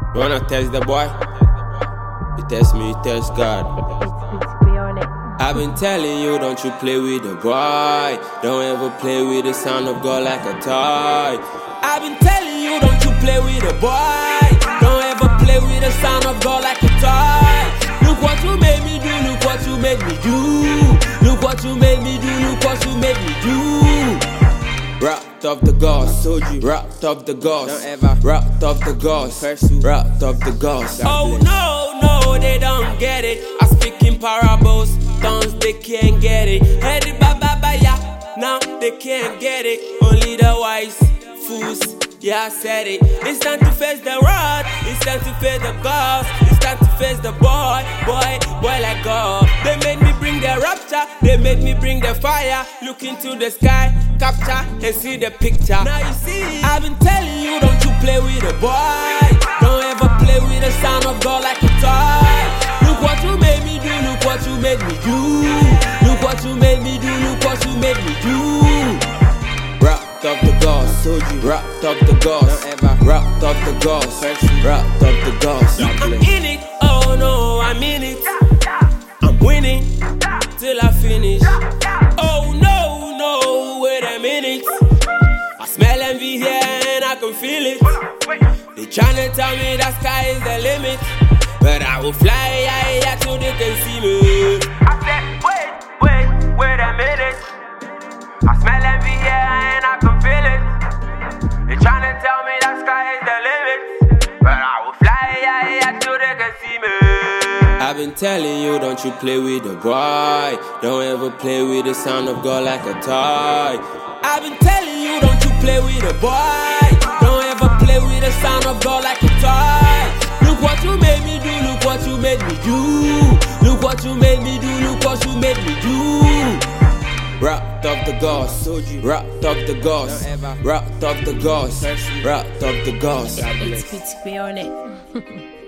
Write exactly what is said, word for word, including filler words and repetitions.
You wanna test the boy? You test me, you test God. I've been telling you, don't you play with the boy. Don't ever play with the sound of God like a toy. I've been telling you, don't you play with the boy. Don't ever play with the sound of God like a toy. Look what you made me do, look what you made me do. Look what you made me do, look what you made me do. Rocked up the ghost, rocked up the ghost, don't ever rocked up the ghost, rocked up the ghost. Oh no, no, they don't get it. I speak in parables, tongues they can't get it. Head it ba ba ba ya, now they can't get it. Only the wise fools, yeah I said it. It's time to face the rod, it's time to face the ghost, it's time to face the boy, boy, boy like God. They made me bring the rapture, they made me bring the fire. Look into the sky, capture and see the picture. Now you see, I've been telling you, don't you play with a boy. Don't ever play with the sound of God like a toy. Look what you made me do, look what you made me do. Look what you made me do, look what you made me do. Rocked up the ghost, rocked up the ghost, rocked up the ghost, rocked up the ghost. I'm in it, oh no, I'm in it. I'm winning till I finish. Oh no, no, wait a minute. I smell envy here and I can feel it. They tryna tell me that sky is the limit, but I will fly higher so they can see me. I said, wait, wait, wait a minute. I smell envy here and I can feel it. They tryna tell me that sky is the limit, but I will fly higher so they can see me. I've been telling you, don't you play with the boy. Don't ever play with the sound of God like a toy. I've been telling you, don't you play with the boy. Don't ever play with the sound of God like a toy. Look what you made me do, look what you made me do. Look what you made me do, look what you made me do. Rocked up the ghost, rocked up the ghost, rocked up the ghost, rocked up the ghost. It's P T P on it.